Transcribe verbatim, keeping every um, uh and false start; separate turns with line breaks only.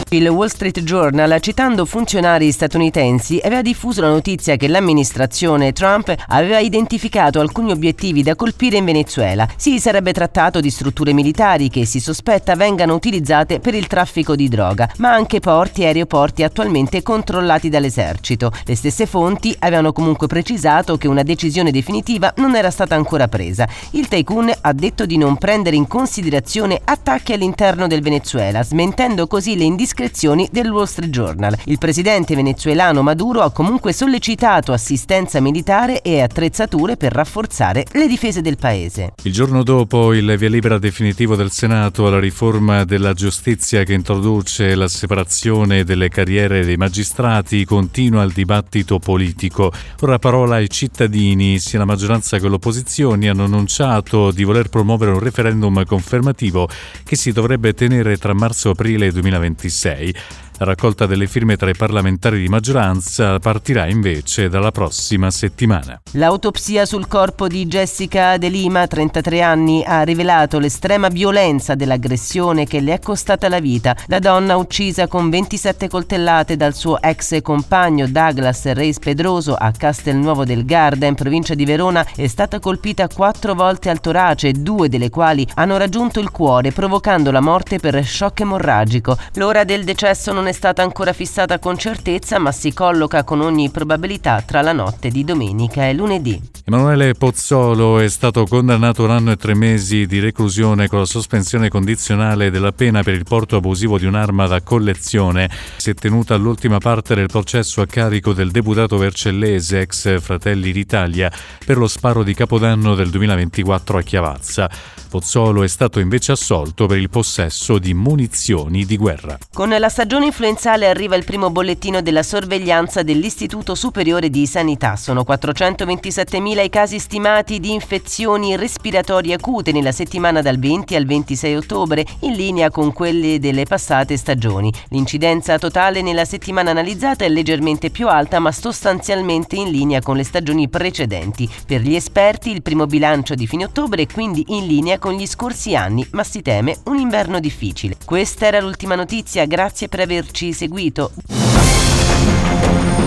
Il Wall Street Journal, citando funzionari statunitensi, aveva diffuso la notizia che l'amministrazione Trump aveva identificato alcuni obiettivi da colpire in Venezuela. Si sarebbe trattato di strutture militari che si sospetta vengano utilizzate per il traffico di droga, ma anche porti e aeroporti attualmente controllati dall'esercito. Le stesse fonti avevano comunque precisato che una decisione definitiva non era stata ancora presa. Il tycoon ha detto di non prendere in considerazione attacchi all'interno del Venezuela, smentendo così le indiscrezioni del Wall Street Journal. Il presidente venezuelano Maduro ha comunque sollecitato assistenza militare e attrezzature per rafforzare le difese del paese.
Il giorno dopo il via libera definitivo del Senato alla riforma della giustizia che introduce la separazione delle carriere dei magistrati, continua il dibattito politico. Ora parola ai cittadini. Sia la maggioranza che l'opposizione hanno annunciato di voler promuovere un referendum confermativo che si dovrebbe tenere tra marzo e aprile duemilaventisei. La raccolta delle firme tra i parlamentari di maggioranza partirà invece dalla prossima settimana.
L'autopsia sul corpo di Jessica De Lima, trentatré anni, ha rivelato l'estrema violenza dell'aggressione che le è costata la vita. La donna, uccisa con ventisette coltellate dal suo ex compagno Douglas Reis Pedroso a Castelnuovo del Garda, in provincia di Verona, è stata colpita quattro volte al torace, due delle quali hanno raggiunto il cuore, provocando la morte per shock emorragico. L'ora del decesso non è stata ancora fissata con certezza, ma si colloca con ogni probabilità tra la notte di domenica e lunedì.
Emanuele Pozzolo è stato condannato a un anno e tre mesi di reclusione con la sospensione condizionale della pena per il porto abusivo di un'arma da collezione. Si è tenuta l'ultima parte del processo a carico del deputato vercellese, ex Fratelli d'Italia, per lo sparo di Capodanno del duemilaventiquattro a Chiavazza. Pozzolo è stato invece assolto per il possesso di munizioni di guerra.
Con la stagione influenzale arriva il primo bollettino della sorveglianza dell'Istituto Superiore di Sanità. Sono quattrocentoventisettemila i casi stimati di infezioni respiratorie acute nella settimana dal venti al ventisei ottobre, in linea con quelle delle passate stagioni. L'incidenza totale nella settimana analizzata è leggermente più alta, ma sostanzialmente in linea con le stagioni precedenti. Per gli esperti il primo bilancio di fine ottobre è quindi in linea con gli scorsi anni, ma si teme un inverno difficile. Questa era l'ultima notizia, grazie per averci seguito.